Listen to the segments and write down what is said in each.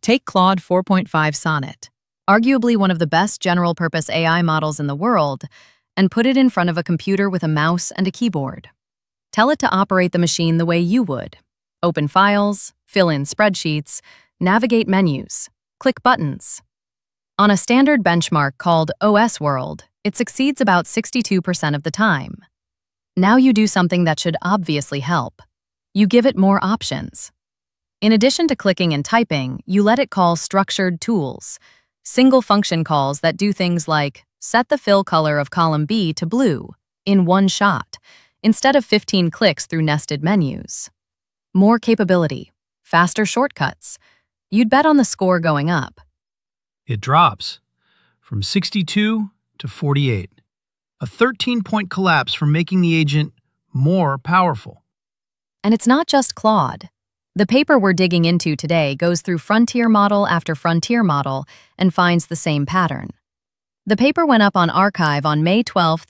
Take Claude 4.5 Sonnet, arguably one of the best general-purpose AI models in the world, and put it in front of a computer with a mouse and a keyboard. Tell it to operate the machine the way you would. Open files, fill in spreadsheets, navigate menus, click buttons. On a standard benchmark called OS World, it succeeds about 62% of the time. Now you do something that should obviously help. You give it more options. In addition to clicking and typing, you let it call structured tools, single function calls that do things like set the fill color of column B to blue in one shot, instead of 15 clicks through nested menus. More capability, faster shortcuts. You'd bet on the score going up. It drops from 62 to 48. A 13-point collapse from making the agent more powerful. And it's not just Claude. The paper we're digging into today goes through frontier model after frontier model and finds the same pattern. The paper went up on arXiv on May 12,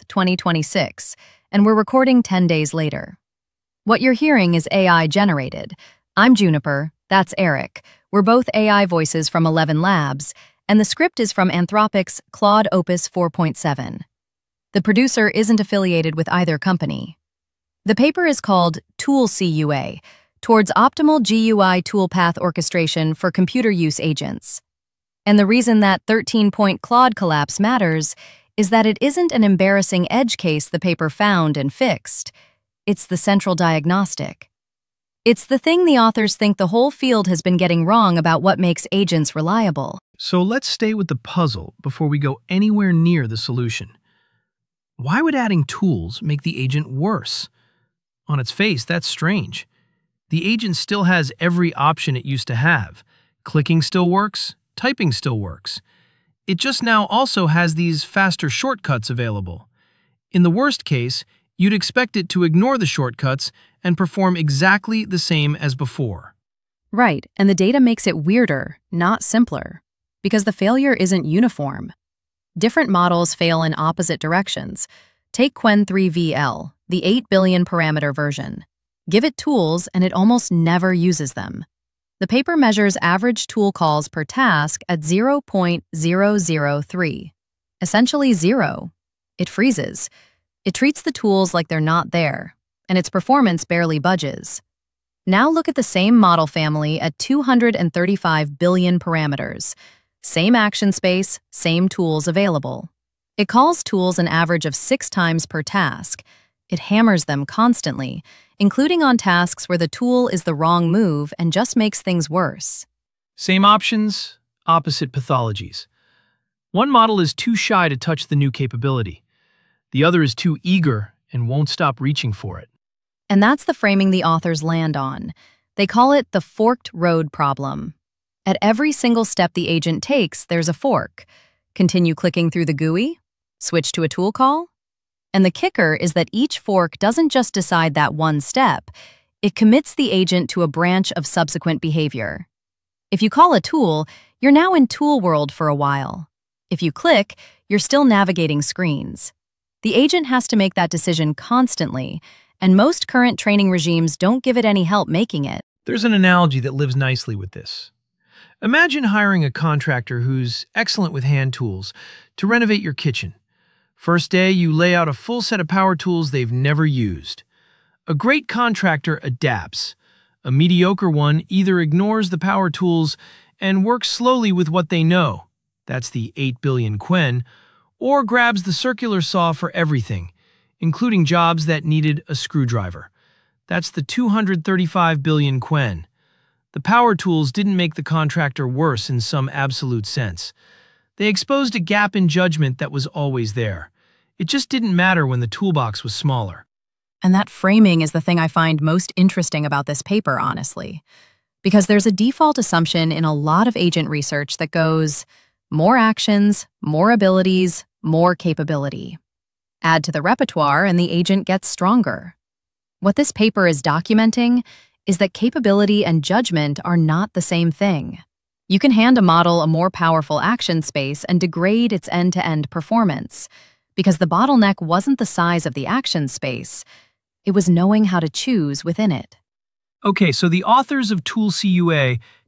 2026, and we're recording 10 days later. What you're hearing is AI generated. I'm Juniper, that's Eric. We're both AI voices from 11 Labs, and the script is from Anthropic's Claude Opus 4.7. The producer isn't affiliated with either company. The paper is called Tool CUA, Towards Optimal GUI Toolpath Orchestration for Computer Use Agents. And the reason that 13-point Claude collapse matters is that it isn't an embarrassing edge case the paper found and fixed. It's the central diagnostic. It's the thing the authors think the whole field has been getting wrong about what makes agents reliable. So let's stay with the puzzle before we go anywhere near the solution. Why would adding tools make the agent worse? On its face, that's strange. The agent still has every option it used to have. Clicking still works, typing still works. It just now also has these faster shortcuts available. In the worst case, you'd expect it to ignore the shortcuts and perform exactly the same as before. Right, and the data makes it weirder, not simpler, because the failure isn't uniform. Different models fail in opposite directions. Take Qwen 3VL, the 8 billion parameter version. Give it tools and it almost never uses them. The paper measures average tool calls per task at 0.003. Essentially zero. It freezes. It treats the tools like they're not there, and its performance barely budges. Now look at the same model family at 235 billion parameters. Same action space, same tools available. It calls tools an average of 6 times per task. It hammers them constantly, including on tasks where the tool is the wrong move and just makes things worse. Same options, opposite pathologies. One model is too shy to touch the new capability. The other is too eager and won't stop reaching for it. And that's the framing the authors land on. They call it the forked road problem. At every single step the agent takes, there's a fork. Continue clicking through the GUI? Switch to a tool call? And the kicker is that each fork doesn't just decide that one step, it commits the agent to a branch of subsequent behavior. If you call a tool, you're now in tool world for a while. If you click, you're still navigating screens. The agent has to make that decision constantly, and most current training regimes don't give it any help making it. There's an analogy that lives nicely with this. Imagine hiring a contractor who's excellent with hand tools to renovate your kitchen. First day, you lay out a full set of power tools they've never used. A great contractor adapts. A mediocre one either ignores the power tools and works slowly with what they know, that's the 8 billion Qwen, or grabs the circular saw for everything, including jobs that needed a screwdriver. That's the 235 billion Qwen. The power tools didn't make the contractor worse in some absolute sense. They exposed a gap in judgment that was always there. It just didn't matter when the toolbox was smaller. And that framing is the thing I find most interesting about this paper, honestly. Because there's a default assumption in a lot of agent research that goes, more actions, more abilities, more capability. Add to the repertoire and the agent gets stronger. What this paper is documenting is that capability and judgment are not the same thing. You can hand a model a more powerful action space and degrade its end-to-end performance, because the bottleneck wasn't the size of the action space, it was knowing how to choose within it. Okay, so the authors of Tool CUA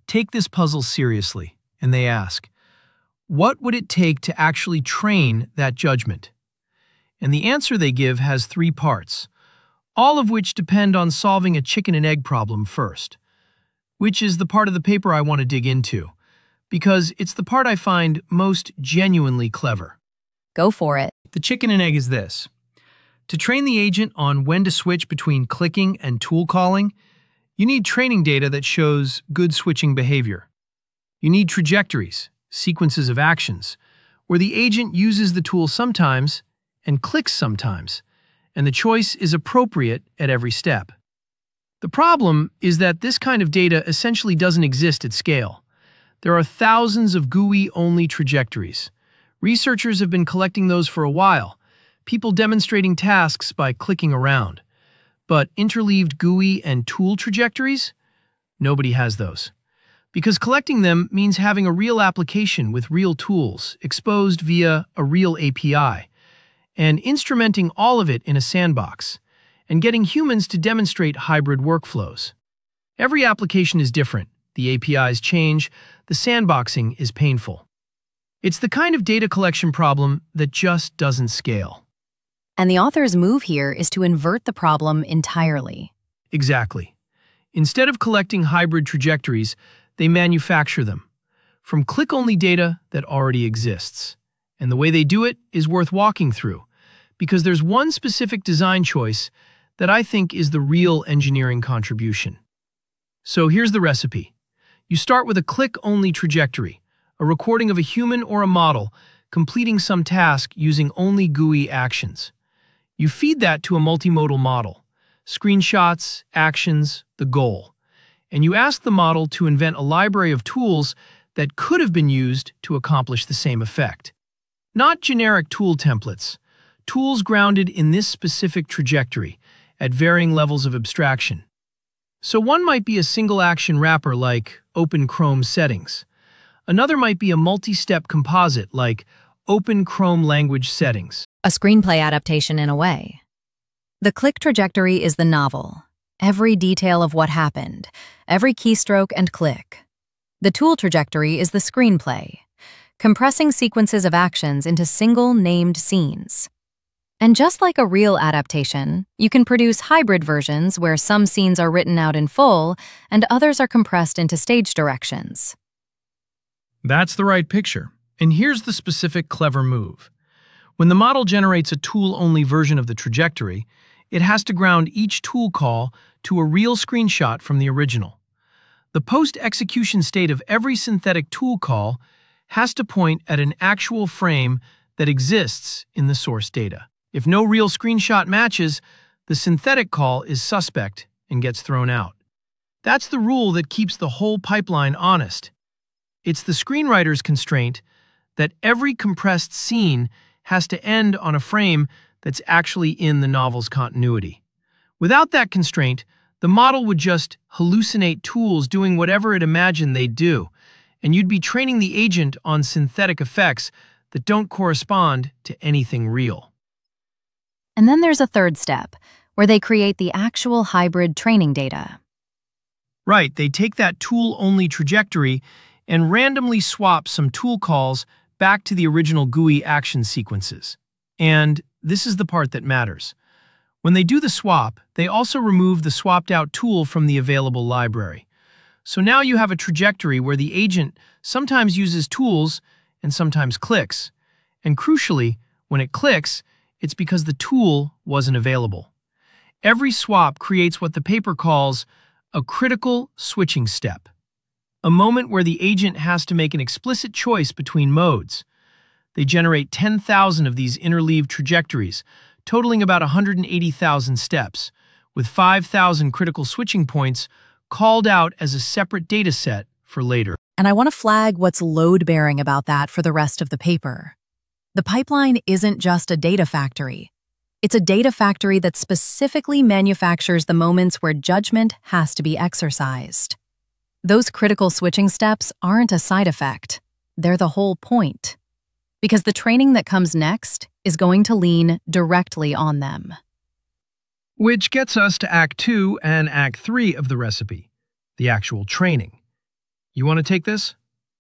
take this puzzle seriously, and they ask, what would it take to actually train that judgment? And the answer they give has three parts, all of which depend on solving a chicken and egg problem first, which is the part of the paper I want to dig into, because it's the part I find most genuinely clever. Go for it. The chicken and egg is this. To train the agent on when to switch between clicking and tool calling, you need training data that shows good switching behavior. You need trajectories, sequences of actions, where the agent uses the tool sometimes and clicks sometimes, and the choice is appropriate at every step. The problem is that this kind of data essentially doesn't exist at scale. There are thousands of GUI-only trajectories. Researchers have been collecting those for a while, people demonstrating tasks by clicking around. But interleaved GUI and tool trajectories? Nobody has those. Because collecting them means having a real application with real tools, exposed via a real API, and instrumenting all of it in a sandbox, and getting humans to demonstrate hybrid workflows. Every application is different, the APIs change, the sandboxing is painful. It's the kind of data collection problem that just doesn't scale. And the author's move here is to invert the problem entirely. Exactly. Instead of collecting hybrid trajectories, they manufacture them from click-only data that already exists. And the way they do it is worth walking through, because there's one specific design choice that I think is the real engineering contribution. So here's the recipe. You start with a click-only trajectory, a recording of a human or a model completing some task using only GUI actions. You feed that to a multimodal model, screenshots, actions, the goal, and you ask the model to invent a library of tools that could have been used to accomplish the same effect. Not generic tool templates, tools grounded in this specific trajectory at varying levels of abstraction. So one might be a single-action wrapper like Open Chrome Settings. Another might be a multi-step composite like Open Chrome Language Settings. A screenplay adaptation in a way. The click trajectory is the novel. Every detail of what happened, every keystroke and click. The tool trajectory is the screenplay, compressing sequences of actions into single named scenes. And just like a real adaptation, you can produce hybrid versions where some scenes are written out in full and others are compressed into stage directions. That's the right picture. And here's the specific clever move. When the model generates a tool-only version of the trajectory, it has to ground each tool call to a real screenshot from the original. The post-execution state of every synthetic tool call has to point at an actual frame that exists in the source data. If no real screenshot matches, the synthetic call is suspect and gets thrown out. That's the rule that keeps the whole pipeline honest. It's the screenwriter's constraint that every compressed scene has to end on a frame that's actually in the novel's continuity. Without that constraint, the model would just hallucinate tools doing whatever it imagined they'd do, and you'd be training the agent on synthetic effects that don't correspond to anything real. And then there's a third step, where they create the actual hybrid training data. Right, they take that tool-only trajectory and randomly swap some tool calls back to the original GUI action sequences. And this is the part that matters. When they do the swap, they also remove the swapped-out tool from the available library. So now you have a trajectory where the agent sometimes uses tools and sometimes clicks. And crucially, when it clicks, it's because the tool wasn't available. Every swap creates what the paper calls a critical switching step, a moment where the agent has to make an explicit choice between modes. They generate 10,000 of these interleaved trajectories, totaling about 180,000 steps, with 5,000 critical switching points called out as a separate data set for later. And I want to flag what's load-bearing about that for the rest of the paper. The pipeline isn't just a data factory. It's a data factory that specifically manufactures the moments where judgment has to be exercised. Those critical switching steps aren't a side effect. They're the whole point. Because the training that comes next is going to lean directly on them. Which gets us to Act 2 and Act 3 of the recipe, the actual training. You want to take this?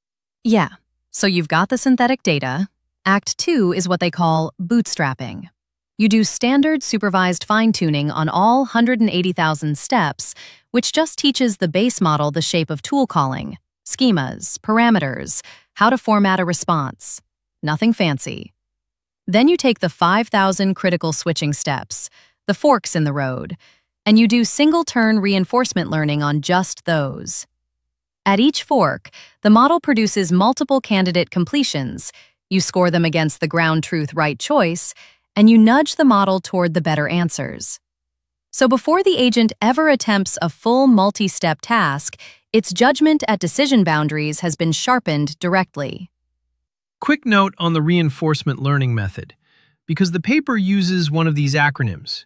Yeah, so you've got the synthetic data. Act 2 is what they call bootstrapping. You do standard supervised fine-tuning on all 180,000 steps, which just teaches the base model the shape of tool calling, schemas, parameters, how to format a response. Nothing fancy. Then you take the 5,000 critical switching steps, the forks in the road, and you do single-turn reinforcement learning on just those. At each fork, the model produces multiple candidate completions. You score them against the ground truth right choice, and you nudge the model toward the better answers. So before the agent ever attempts a full multi-step task, its judgment at decision boundaries has been sharpened directly. Quick note on the reinforcement learning method. Because the paper uses one of these acronyms,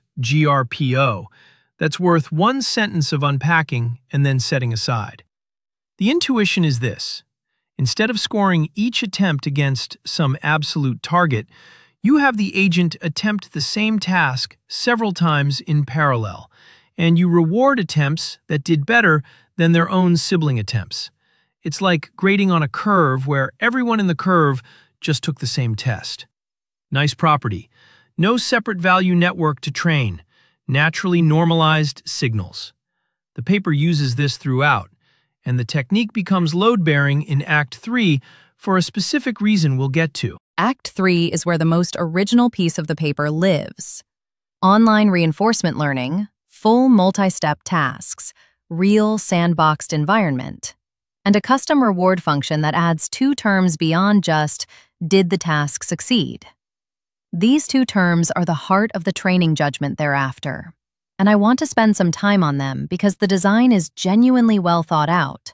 GRPO, that's worth one sentence of unpacking and then setting aside. The intuition is this. Instead of scoring each attempt against some absolute target, you have the agent attempt the same task several times in parallel, and you reward attempts that did better than their own sibling attempts. It's like grading on a curve where everyone in the curve just took the same test. Nice property. No separate value network to train. Naturally normalized signals. The paper uses this throughout, and the technique becomes load-bearing in Act 3 for a specific reason we'll get to. Act 3 is where the most original piece of the paper lives. Online reinforcement learning, full multi-step tasks, real sandboxed environment, and a custom reward function that adds two terms beyond just, did the task succeed? These two terms are the heart of the training judgment thereafter, and I want to spend some time on them because the design is genuinely well thought out.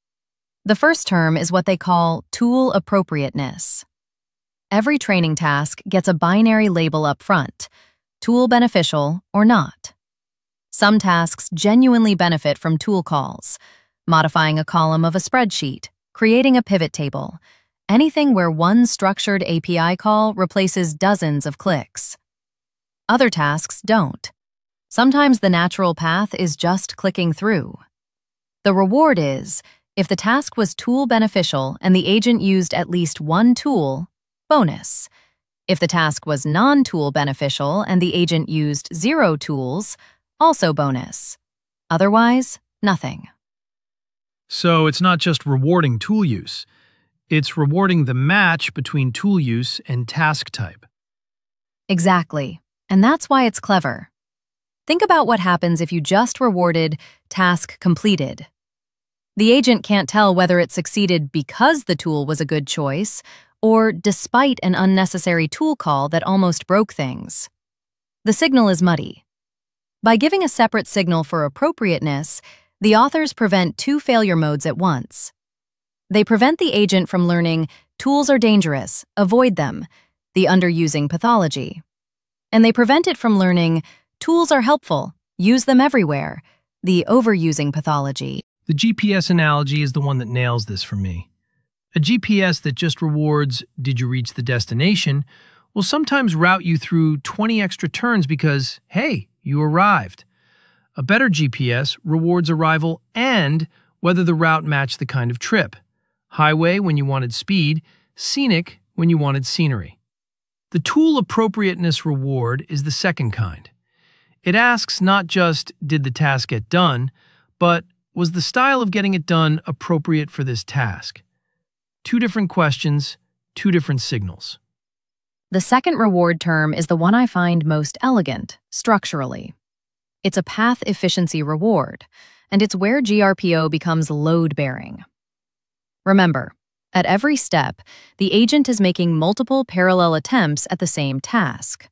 The first term is what they call tool appropriateness. Every training task gets a binary label up front, tool beneficial or not. Some tasks genuinely benefit from tool calls, modifying a column of a spreadsheet, creating a pivot table, anything where one structured API call replaces dozens of clicks. Other tasks don't. Sometimes the natural path is just clicking through. The reward is, if the task was tool beneficial and the agent used at least one tool, bonus. If the task was non-tool beneficial and the agent used 0 tools, also bonus. Otherwise, nothing. So it's not just rewarding tool use. It's rewarding the match between tool use and task type. Exactly. And that's why it's clever. Think about what happens if you just rewarded task completed. The agent can't tell whether it succeeded because the tool was a good choice or despite an unnecessary tool call that almost broke things. The signal is muddy. By giving a separate signal for appropriateness, the authors prevent two failure modes at once. They prevent the agent from learning, tools are dangerous, avoid them, the underusing pathology. And they prevent it from learning, tools are helpful, use them everywhere, the overusing pathology. The GPS analogy is the one that nails this for me. A GPS that just rewards, did you reach the destination, will sometimes route you through 20 extra turns because, hey, you arrived. A better GPS rewards arrival and whether the route matched the kind of trip. Highway when you wanted speed, scenic when you wanted scenery. The tool appropriateness reward is the second kind. It asks not just, did the task get done, but was the style of getting it done appropriate for this task? Two different questions, two different signals. The second reward term is the one I find most elegant, structurally. It's a path efficiency reward, and it's where GRPO becomes load-bearing. Remember, at every step, the agent is making multiple parallel attempts at the same task.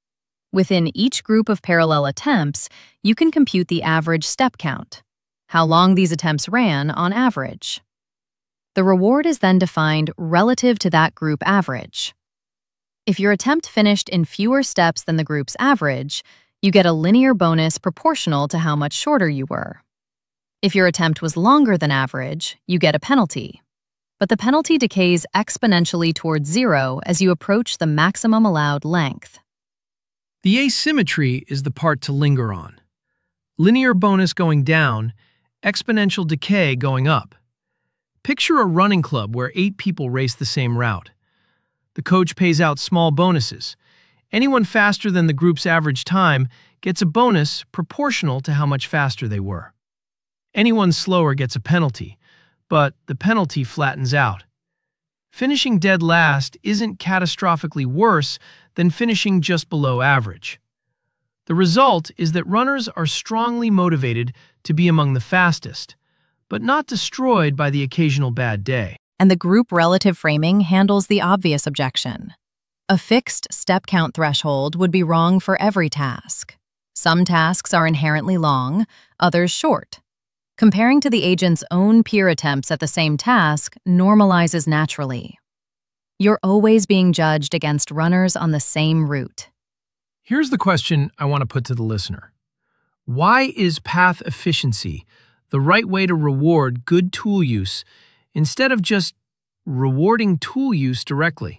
Within each group of parallel attempts, you can compute the average step count, how long these attempts ran on average. The reward is then defined relative to that group average. If your attempt finished in fewer steps than the group's average, you get a linear bonus proportional to how much shorter you were. If your attempt was longer than average, you get a penalty. But the penalty decays exponentially towards 0 as you approach the maximum allowed length. The asymmetry is the part to linger on. Linear bonus going down, exponential decay going up. Picture a running club where 8 people race the same route. The coach pays out small bonuses. Anyone faster than the group's average time gets a bonus proportional to how much faster they were. Anyone slower gets a penalty, but the penalty flattens out. Finishing dead last isn't catastrophically worse than finishing just below average. The result is that runners are strongly motivated to be among the fastest, but not destroyed by the occasional bad day. And the group relative framing handles the obvious objection. A fixed step count threshold would be wrong for every task. Some tasks are inherently long, others short. Comparing to the agent's own peer attempts at the same task normalizes naturally. You're always being judged against runners on the same route. Here's the question I want to put to the listener. Why is path efficiency the right way to reward good tool use instead of just rewarding tool use directly?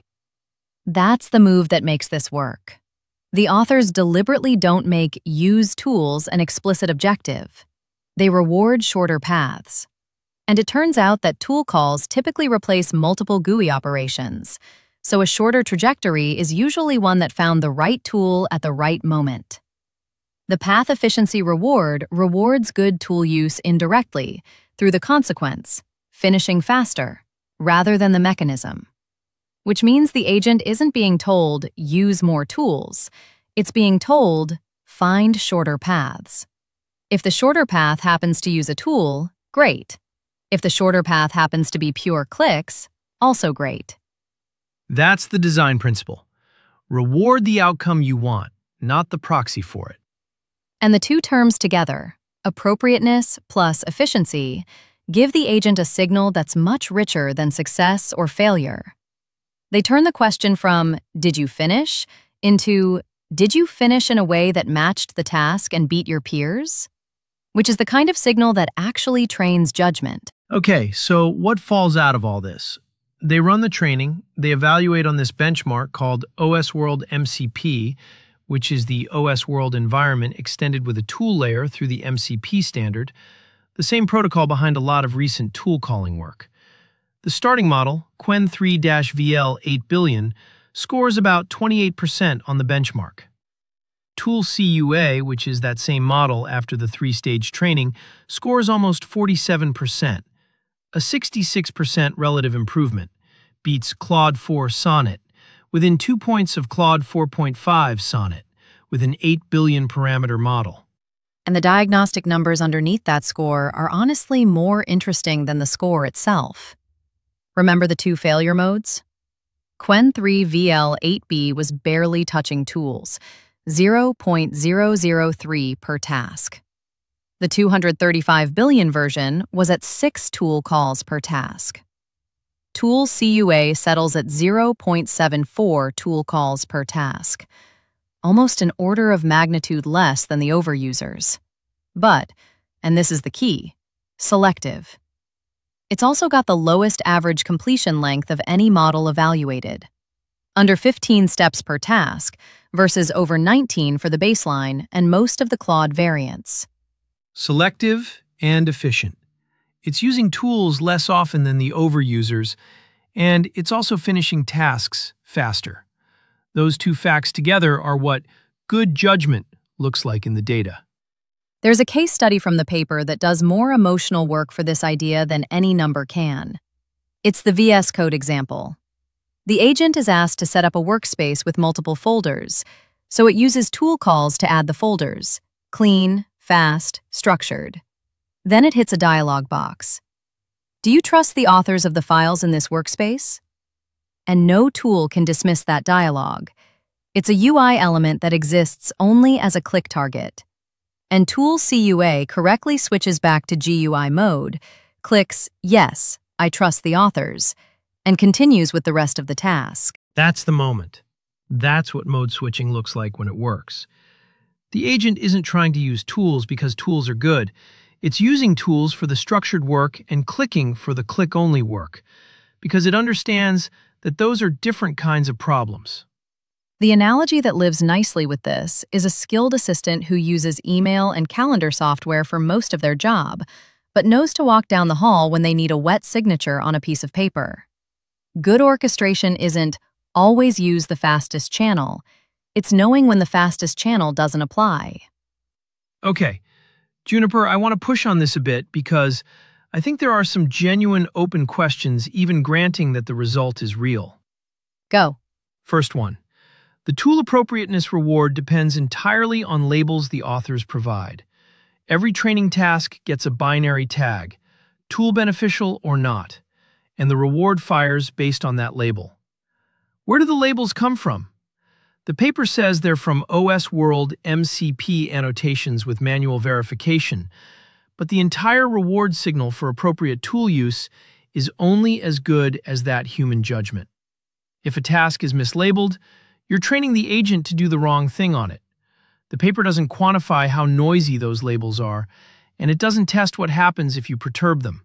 That's the move that makes this work. The authors deliberately don't make use tools an explicit objective. They reward shorter paths. And it turns out that tool calls typically replace multiple GUI operations, so a shorter trajectory is usually one that found the right tool at the right moment. The path efficiency reward rewards good tool use indirectly through the consequence, finishing faster, rather than the mechanism. Which means the agent isn't being told, use more tools. It's being told, find shorter paths. If the shorter path happens to use a tool, great. If the shorter path happens to be pure clicks, also great. That's the design principle. Reward the outcome you want, not the proxy for it. And the two terms together, appropriateness plus efficiency, give the agent a signal that's much richer than success or failure. They turn the question from, did you finish, into, did you finish in a way that matched the task and beat your peers? Which is the kind of signal that actually trains judgment. Okay, so what falls out of all this? They run the training, they evaluate on this benchmark called OS World MCP, which is the OS World environment extended with a tool layer through the MCP standard, the same protocol behind a lot of recent tool calling work. The starting model, Qwen 3-VL 8 billion, scores about 28% on the benchmark. Tool CUA, which is that same model after the 3-stage training, scores almost 47%, a 66% relative improvement, beats Claude 4 Sonnet, within 2 points of Claude 4.5 Sonnet, with an 8 billion parameter model. And the diagnostic numbers underneath that score are honestly more interesting than the score itself. Remember the 2 failure modes? Qwen 3-VL 8B was barely touching tools, 0.003 per task. The 235 billion version was at 6 tool calls per task. Tool CUA settles at 0.74 tool calls per task, almost an order of magnitude less than the overusers. But, and this is the key, selective. It's also got the lowest average completion length of any model evaluated, under 15 steps per task, versus over 19 for the baseline and most of the Claude variants. Selective and efficient. It's using tools less often than the overusers, and it's also finishing tasks faster. Those two facts together are what good judgment looks like in the data. There's a case study from the paper that does more emotional work for this idea than any number can. It's the VS Code example. The agent is asked to set up a workspace with multiple folders, so it uses tool calls to add the folders: clean, fast, structured. Then it hits a dialog box. Do you trust the authors of the files in this workspace? And no tool can dismiss that dialog. It's a UI element that exists only as a click target. And Tool CUA correctly switches back to GUI mode, clicks "Yes, I trust the authors," and continues with the rest of the task. That's the moment. That's what mode switching looks like when it works. The agent isn't trying to use tools because tools are good. It's using tools for the structured work and clicking for the click-only work, because it understands that those are different kinds of problems. The analogy that lives nicely with this is a skilled assistant who uses email and calendar software for most of their job, but knows to walk down the hall when they need a wet signature on a piece of paper. Good orchestration isn't always use the fastest channel. It's knowing when the fastest channel doesn't apply. Okay, Juniper, I want to push on this a bit because I think there are some genuine open questions even granting that the result is real. Go. First one. The tool appropriateness reward depends entirely on labels the authors provide. Every training task gets a binary tag, tool beneficial or not, and the reward fires based on that label. Where do the labels come from? The paper says they're from OS World MCP annotations with manual verification, but the entire reward signal for appropriate tool use is only as good as that human judgment. If a task is mislabeled, you're training the agent to do the wrong thing on it. The paper doesn't quantify how noisy those labels are, and it doesn't test what happens if you perturb them.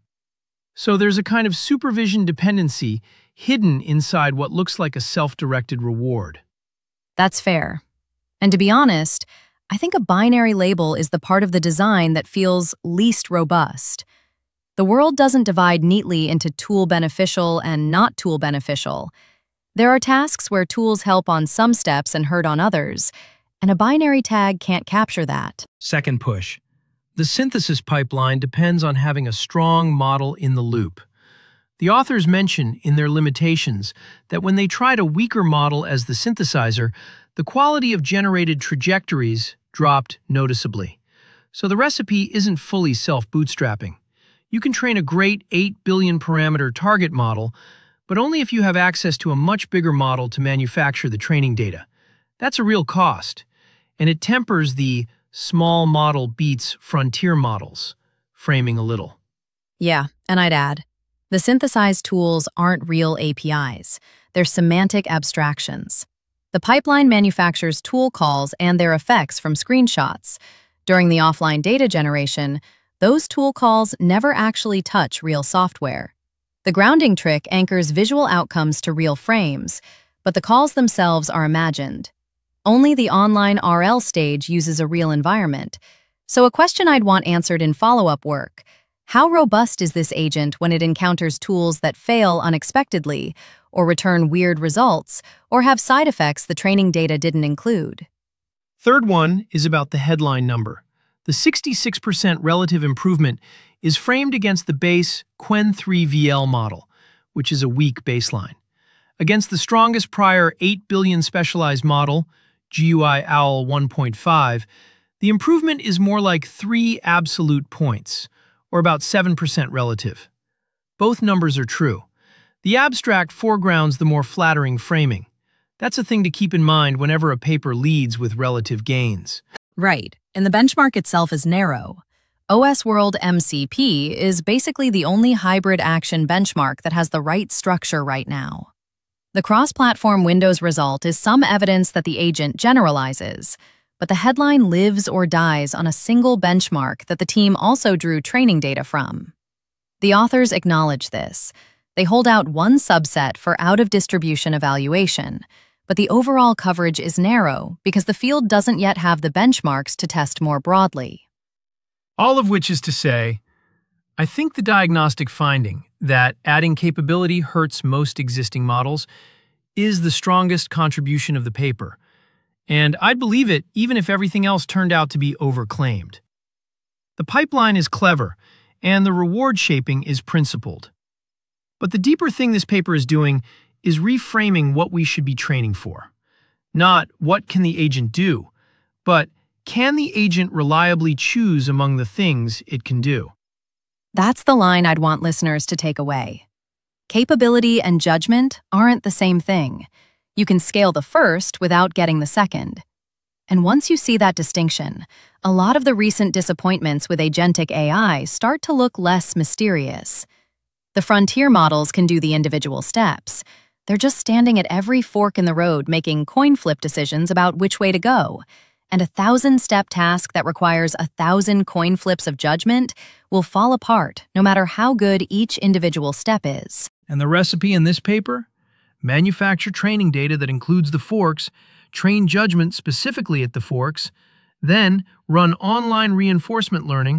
So there's a kind of supervision dependency hidden inside what looks like a self-directed reward. That's fair. And to be honest, I think a binary label is the part of the design that feels least robust. The world doesn't divide neatly into tool beneficial and not tool beneficial. There are tasks where tools help on some steps and hurt on others, and a binary tag can't capture that. Second push. The synthesis pipeline depends on having a strong model in the loop. The authors mention in their limitations that when they tried a weaker model as the synthesizer, the quality of generated trajectories dropped noticeably. So the recipe isn't fully self-bootstrapping. You can train a great 8 billion parameter target model, but only if you have access to a much bigger model to manufacture the training data. That's a real cost, and it tempers the small model beats frontier models framing a little. Yeah, and I'd add, the synthesized tools aren't real APIs. They're semantic abstractions. The pipeline manufactures tool calls and their effects from screenshots. During the offline data generation, those tool calls never actually touch real software. The grounding trick anchors visual outcomes to real frames, but the calls themselves are imagined. Only the online RL stage uses a real environment. So a question I'd want answered in follow-up work: how robust is this agent when it encounters tools that fail unexpectedly, or return weird results, or have side effects the training data didn't include? Third one is about the headline number. The 66% relative improvement is framed against the base Qwen 3 VL model, which is a weak baseline. Against the strongest prior 8 billion specialized model, GUI OWL 1.5, the improvement is more like 3 absolute points, or about 7% relative. Both numbers are true. The abstract foregrounds the more flattering framing. That's a thing to keep in mind whenever a paper leads with relative gains. Right, and the benchmark itself is narrow. OS World MCP is basically the only hybrid action benchmark that has the right structure right now. The cross-platform Windows result is some evidence that the agent generalizes, but the headline lives or dies on a single benchmark that the team also drew training data from. The authors acknowledge this. They hold out one subset for out-of-distribution evaluation, but the overall coverage is narrow because the field doesn't yet have the benchmarks to test more broadly. All of which is to say, I think the diagnostic finding that adding capability hurts most existing models is the strongest contribution of the paper, and I'd believe it even if everything else turned out to be overclaimed. The pipeline is clever, and the reward shaping is principled. But the deeper thing this paper is doing is reframing what we should be training for. Not what can the agent do, but can the agent reliably choose among the things it can do? That's the line I'd want listeners to take away. Capability and judgment aren't the same thing. You can scale the first without getting the second. And once you see that distinction, a lot of the recent disappointments with agentic AI start to look less mysterious. The frontier models can do the individual steps. They're just standing at every fork in the road making coin flip decisions about which way to go. And a 1,000-step task that requires 1,000 coin flips of judgment will fall apart no matter how good each individual step is. And the recipe in this paper? Manufacture training data that includes the forks, train judgment specifically at the forks, then run online reinforcement learning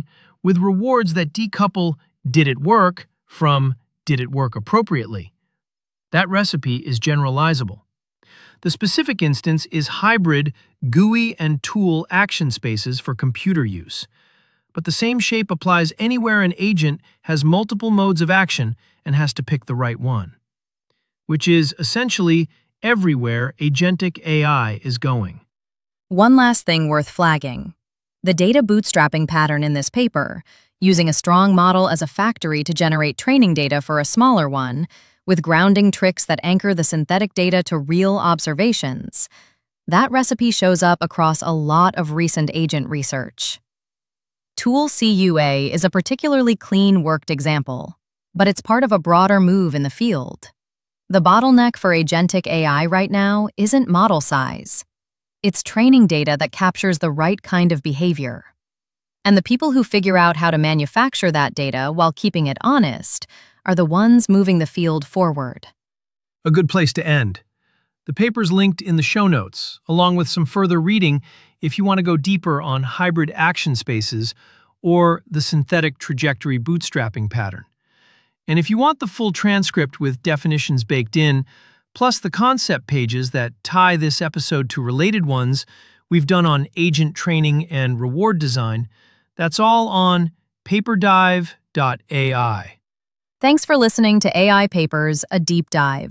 with rewards that decouple "did it work" from "did it work appropriately." That recipe is generalizable. The specific instance is hybrid GUI and tool action spaces for computer use. But the same shape applies anywhere an agent has multiple modes of action and has to pick the right one, which is essentially everywhere agentic AI is going. One last thing worth flagging. The data bootstrapping pattern in this paper, using a strong model as a factory to generate training data for a smaller one, with grounding tricks that anchor the synthetic data to real observations, that recipe shows up across a lot of recent agent research. Tool CUA is a particularly clean-worked example, but it's part of a broader move in the field. The bottleneck for agentic AI right now isn't model size. It's training data that captures the right kind of behavior. And the people who figure out how to manufacture that data while keeping it honest are the ones moving the field forward. A good place to end. The paper's linked in the show notes, along with some further reading if you want to go deeper on hybrid action spaces or the synthetic trajectory bootstrapping pattern. And if you want the full transcript with definitions baked in, plus the concept pages that tie this episode to related ones we've done on agent training and reward design, that's all on paperdive.ai. Thanks for listening to AI Papers, a deep dive.